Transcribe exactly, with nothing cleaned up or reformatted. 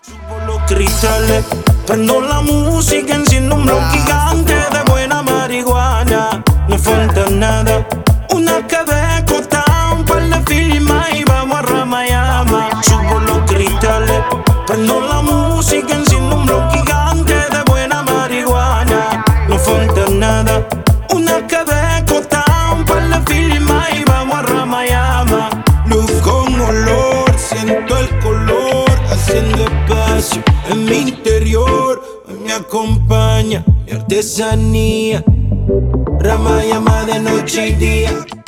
Subo los cristales, prendo la música, enciendo un blog gigante de buena marihuana. No falta nada, una cabecota, un par de firmas y vamos a Ramayama. Subo los cristales, prendo la música, enciendo un blog gigante de buena marihuana. No falta nada, una cabecota, un par de firmas y vamos a Ramayama. Luz con olor, siento el color haciendo espacio en mi interior. Hoy me acompaña mi artesanía, Ramayama de noche y día.